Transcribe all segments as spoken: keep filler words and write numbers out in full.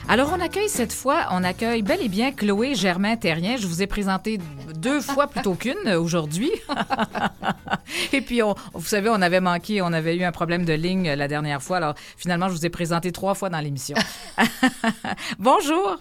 Alors, on accueille cette fois, on accueille bel et bien Chloé Germain-Terrien. Je vous ai présenté deux fois plutôt qu'une aujourd'hui. Et puis, on, vous savez, on avait manqué, on avait eu un problème de ligne la dernière fois. Alors, finalement, je vous ai présenté trois fois dans l'émission. Bonjour.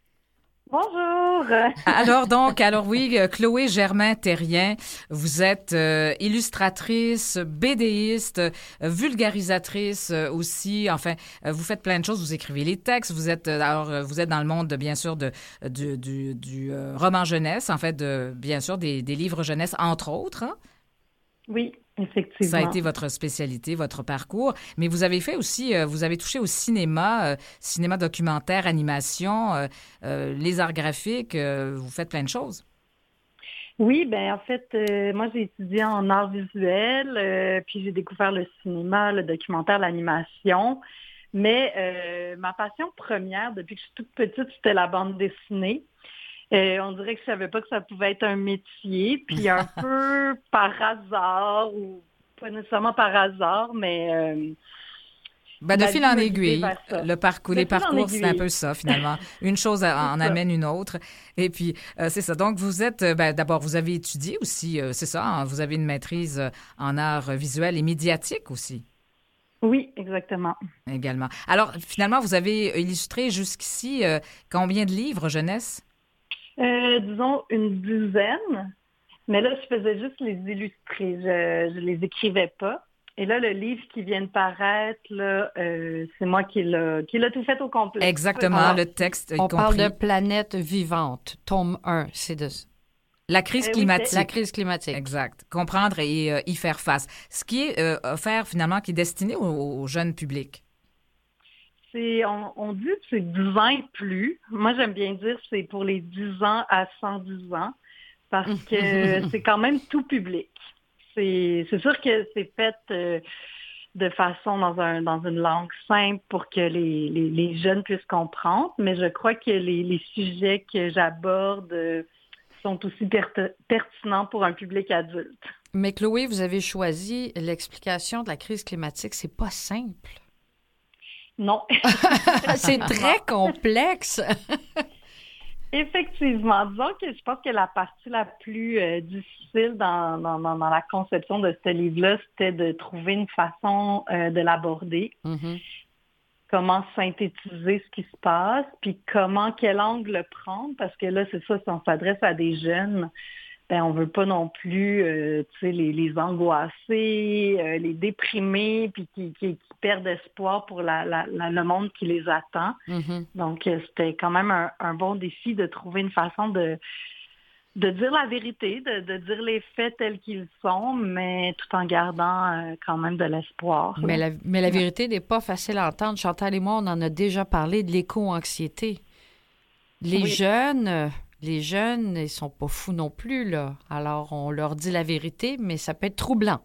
Bonjour. Alors donc, alors oui, Chloé Germain-Terrien, vous êtes euh, illustratrice, bédéiste, euh, vulgarisatrice euh, aussi. Enfin, euh, vous faites plein de choses. Vous écrivez les textes. Vous êtes euh, alors euh, vous êtes dans le monde de, bien sûr de du du, du euh, roman jeunesse, en fait, de bien sûr des, des livres jeunesse entre autres. Hein? Oui, Ça a effectivement. été votre spécialité, votre parcours. Mais vous avez fait aussi, euh, vous avez touché au cinéma, euh, cinéma documentaire, animation, euh, euh, les arts graphiques. Euh, vous faites plein de choses. Oui, ben en fait, euh, moi j'ai étudié en arts visuels, euh, puis j'ai découvert le cinéma, le documentaire, l'animation. Mais euh, ma passion première, depuis que je suis toute petite, c'était la bande dessinée. Euh, on dirait que je savais pas que ça pouvait être un métier, puis un peu par hasard, ou pas nécessairement par hasard, mais euh, Ben, de la fil vie en m'a guidée aiguille, vers ça. le parcours, De les fil en parcours, c'est un peu aiguille, ça, finalement. Une chose c'est en ça. amène une autre. Et puis, euh, c'est ça. Donc, vous êtes, euh, ben, d'abord, vous avez étudié aussi, euh, c'est ça, hein, vous avez une maîtrise euh, en arts visuels et médiatiques aussi, Oui, exactement. également. Alors, finalement, vous avez illustré jusqu'ici euh, combien de livres jeunesse? Euh, disons une dizaine. Mais là, je faisais juste les illustrer. Je, je les écrivais pas. Et là, le livre qui vient de paraître, là, euh, c'est moi qui l'a, qui l'a tout fait au complet. Petit Exactement, à Alors, le petit. texte y on parle de compris. planète vivante, tome un, c'est de La crise Euh, oui, c'est, la climatique. crise climatique. Exact. Comprendre et euh, y faire face. Ce qui est euh, offert finalement, qui est destiné au, au jeune public. c'est on, on dit que c'est dix ans et plus. Moi, j'aime bien dire que c'est pour les dix ans à cent dix ans parce que c'est quand même tout public. C'est, c'est sûr que c'est fait euh, de façon dans un dans une langue simple pour que les, les, les jeunes puissent comprendre, mais je crois que les, les sujets que j'aborde euh, sont aussi perte- pertinents pour un public adulte. Mais Chloé, vous avez choisi l'explication de la crise climatique. C'est pas simple. Non, C'est effectivement. très complexe. Effectivement. Disons que je pense que la partie la plus euh, difficile dans, dans, dans, dans la conception de ce livre-là, c'était de trouver une façon euh, de l'aborder. Mhm. Comment synthétiser ce qui se passe, puis comment, quel angle le prendre, parce que là, c'est ça, si on s'adresse à des jeunes, ben on veut pas non plus, euh, tu sais, les, les angoisser, euh, les déprimer, puis qui, qui, qui perdent espoir pour la, la, la- le monde qui les attend. Mhm. Donc, euh, c'était quand même un, un bon défi de trouver une façon de, de dire la vérité, de, de dire les faits tels qu'ils sont, mais tout en gardant euh, quand même de l'espoir, Mais là. la, mais la Ouais. vérité n'est pas facile à entendre. Chantal et moi, on en a déjà parlé de l'éco-anxiété. Les Oui. jeunes, euh, les jeunes, ils sont pas fous non plus, là. Alors, on leur dit la vérité, mais ça peut être troublant.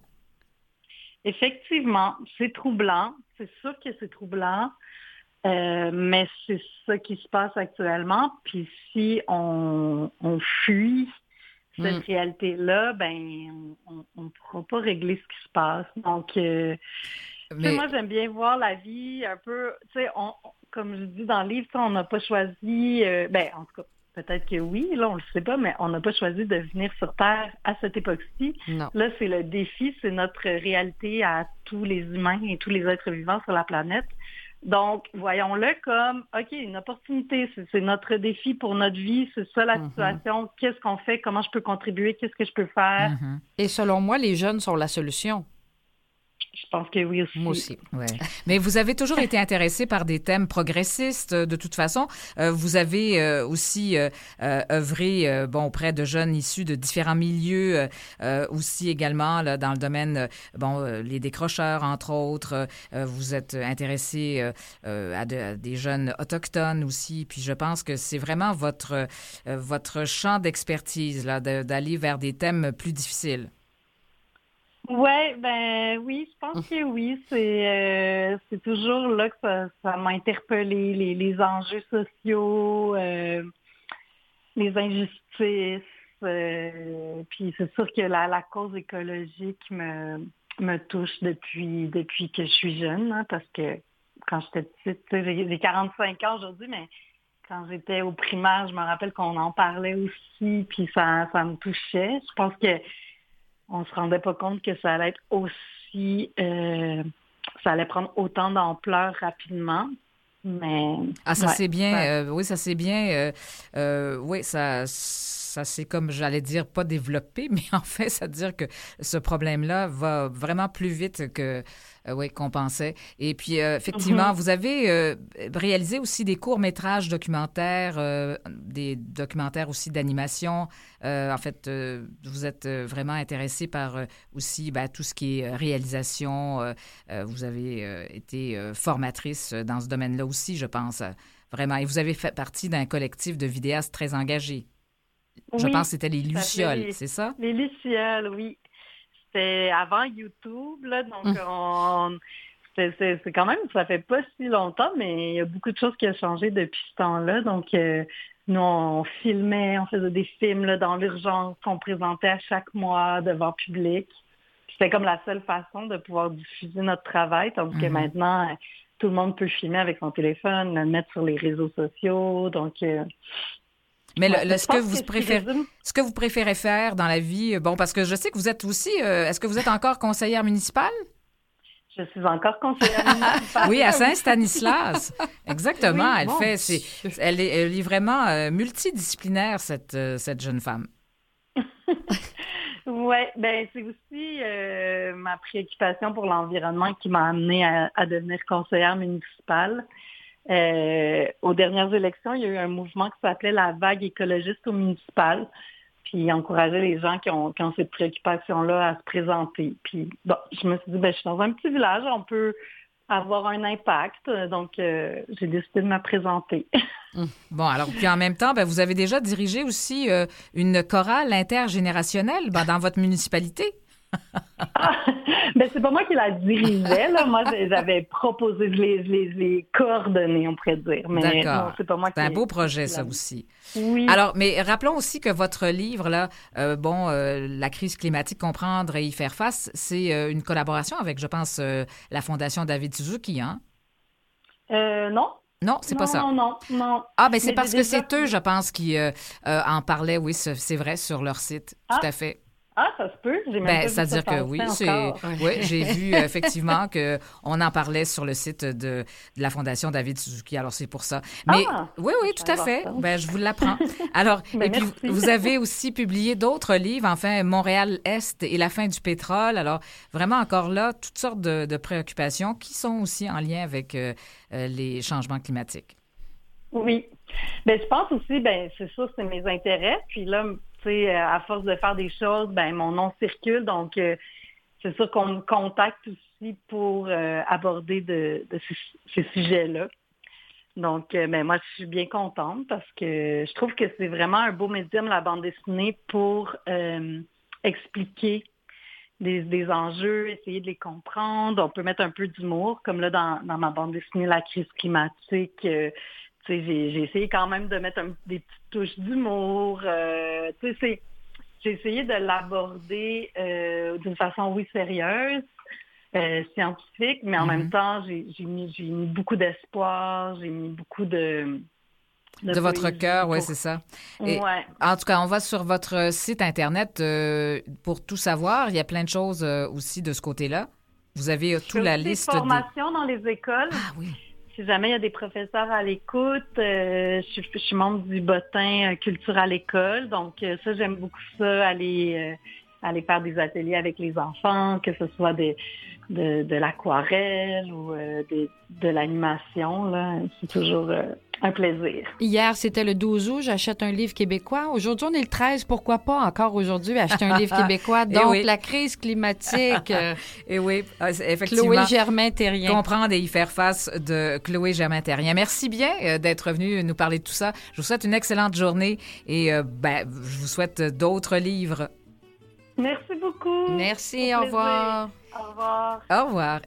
Effectivement, c'est troublant. C'est sûr que c'est troublant, euh, mais c'est ça qui se passe actuellement. Puis si on, on fuit cette Mm. réalité-là, ben on ne pourra pas régler ce qui se passe. Donc, euh, tu sais, Mais moi j'aime bien voir la vie un peu. Tu sais, on, comme je dis dans le livre, tu sais, on n'a pas choisi. Euh, ben en tout cas. Peut-être que oui, là, on le sait pas, mais on n'a pas choisi de venir sur Terre à cette époque-ci. Non. Là, c'est le défi, c'est notre réalité à tous les humains et tous les êtres vivants sur la planète. Donc, voyons-le comme, OK, une opportunité, c'est, c'est notre défi pour notre vie, c'est ça la Mhm. situation, qu'est-ce qu'on fait, comment je peux contribuer, qu'est-ce que je peux faire. mhm. Et selon moi, les jeunes sont la solution. Je pense que oui Moi aussi. aussi. Ouais. Mais vous avez toujours été intéressé par des thèmes progressistes, euh, de toute façon. Euh, vous avez euh, aussi euh, euh, œuvré euh, bon, auprès de jeunes issus de différents milieux, euh, euh, aussi également là, dans le domaine, euh, bon, euh, les décrocheurs, entre autres. Euh, vous êtes intéressé euh, euh, à, de- à des jeunes autochtones aussi. Puis je pense que c'est vraiment votre, euh, votre champ d'expertise, là, de- d'aller vers des thèmes plus difficiles. Ouais, ben oui, je pense que oui. C'est euh, c'est toujours là que ça, ça m'a interpellé, les, les enjeux sociaux, euh, les injustices. Euh, puis c'est sûr que la, la cause écologique me, me touche depuis depuis que je suis jeune, hein, parce que quand j'étais petite. Tu sais, j'ai, j'ai quarante-cinq ans aujourd'hui, mais quand j'étais au primaire, je me rappelle qu'on en parlait aussi, puis ça, ça me touchait. Je pense que on se rendait pas compte que ça allait être aussi... Euh, ça allait prendre autant d'ampleur rapidement. Mais ah, ça ouais, c'est bien. ça... Euh, oui, ça c'est bien. Euh, euh, oui, ça, ça c'est comme j'allais dire pas développé, mais en fait, ça veut dire que ce problème-là va vraiment plus vite que euh, oui qu'on pensait. Et puis euh, effectivement, Mm-hmm. vous avez euh, réalisé aussi des courts-métrages documentaires, euh, des documentaires aussi d'animation. Euh, en fait, euh, vous êtes vraiment intéressé par euh, aussi ben, tout ce qui est réalisation. Euh, euh, vous avez euh, été euh, formatrice dans ce domaine-là aussi, je pense, euh, vraiment. Et vous avez fait partie d'un collectif de vidéastes très engagés. Je pense Oui, que c'était les ça s'appelait Lucioles, les, c'est ça? les Lucioles, oui. C'était avant YouTube, là, donc Hum. on... C'est, c'est, c'est quand même, ça fait pas si longtemps, mais il y a beaucoup de choses qui ont changé depuis ce temps-là. Donc, euh, nous, on filmait, on faisait des films là, dans l'urgence qu'on présentait à chaque mois devant public. C'était comme la seule façon de pouvoir diffuser notre travail, tandis que Mhm. maintenant, euh, tout le monde peut filmer avec son téléphone, le mettre sur les réseaux sociaux. Donc, euh, Mais ouais, le, le- mais ce je que pense vous que ce qui préférez, résume, ce que vous préférez faire dans la vie, euh, bon, parce que je sais que vous êtes aussi, euh, est-ce que vous êtes encore conseillère municipale? je suis encore conseillère municipale. Oui, à Saint-Stanislas. Exactement. Oui, Elle Mon fait, c'est, Dieu. elle est, elle est vraiment euh, multidisciplinaire, cette, euh, cette jeune femme. ouais, ben c'est aussi euh, ma préoccupation pour l'environnement qui m'a amenée à, à devenir conseillère municipale. Euh, aux dernières élections, il y a eu un mouvement qui s'appelait la vague écologiste au municipal, puis il encourageait les gens qui ont, qui ont cette préoccupation-là à se présenter. Puis bon, je me suis dit, ben je suis dans un petit village, on peut avoir un impact, donc euh, j'ai décidé de me présenter. Bon, alors, puis en même temps, ben, vous avez déjà dirigé aussi euh, une chorale intergénérationnelle ben, dans votre municipalité. Ah, ben c'est pas moi qui la dirigeais, là. Moi, j'avais proposé de les, les, les coordonner, on pourrait dire. Mais D'accord. non, c'est pas moi C'est qui... un beau projet, qui ça l'a- aussi. Oui. Alors, mais rappelons aussi que votre livre, là, euh, bon, euh, La crise climatique, comprendre et y faire face, c'est euh, une collaboration avec, je pense, euh, la Fondation David Suzuki, hein? Euh, non. Non, c'est pas Non, ça. non, non, non. Ah, ben c'est Mais parce j'ai que déjà... c'est eux, je pense, qui euh, euh, en parlaient, oui, c'est c'est vrai, sur leur site. Tout Ah, à fait. ah, ça se peut. J'ai même Ben, pas vu ça c'est-à-dire que passer oui, c'est, encore. Ouais. oui, j'ai vu euh, effectivement que on en parlait sur le site de, de la Fondation David Suzuki. Alors c'est pour ça. Mais Ah, oui, oui, je tout vais à voir fait. ça. Ben, je vous l'apprends. Alors, Ben, et puis merci. vous avez aussi publié d'autres livres, enfin Montréal Est et la fin du pétrole. Alors vraiment encore là, toutes sortes de, de préoccupations qui sont aussi en lien avec euh, euh, les changements climatiques. Oui. Ben, je pense aussi, ben, c'est sûr, c'est mes intérêts. Puis là, tu sais, à force de faire des choses, ben, mon nom circule. Donc, euh, c'est sûr qu'on me contacte aussi pour euh, aborder de, de ces, ces sujets-là. Donc, euh, ben, moi, je suis bien contente parce que je trouve que c'est vraiment un beau médium, la bande dessinée, pour euh, expliquer des, des enjeux, essayer de les comprendre. On peut mettre un peu d'humour, comme là, dans, dans ma bande dessinée, La crise climatique. Euh, tu sais, j'ai, j'ai essayé quand même de mettre un- des petites touches d'humour. Euh, tu sais, c'est, j'ai essayé de l'aborder euh, d'une façon, oui, sérieuse, euh, scientifique, mais en même Mhm. temps, j'ai, j'ai, mis, j'ai mis beaucoup d'espoir, j'ai mis beaucoup de... De votre poésie cœur, oui, pour... c'est ça. Et Ouais. en tout cas, on va sur votre site Internet euh, pour tout savoir. Il y a plein de choses euh, aussi de ce côté-là. Vous avez euh, Je toute fais la aussi des liste des... formations dans les écoles. Ah oui. Si jamais il y a des professeurs à l'écoute, euh, je, suis, je suis membre du bottin euh, culture à l'école. Donc, euh, ça, j'aime beaucoup ça, aller, euh, aller faire des ateliers avec les enfants, que ce soit des, de, de l'aquarelle ou euh, des- de l'animation. Là. C'est toujours euh, un plaisir. Hier, c'était le douze août, j'achète un livre québécois. Aujourd'hui, on est le treize, pourquoi pas encore aujourd'hui acheter un livre québécois? Eh Donc, oui. la crise climatique, euh, Et oui, ah, c'est- effectivement. Chloé Germain-Terrien. Comprendre et y faire face de Chloé Germain-Terrien. Merci bien euh, d'être venu nous parler de tout ça. Je vous souhaite une excellente journée et euh, ben, je vous souhaite d'autres livres. Merci beaucoup. Merci, Au au plaisir. revoir. Au revoir. Au revoir.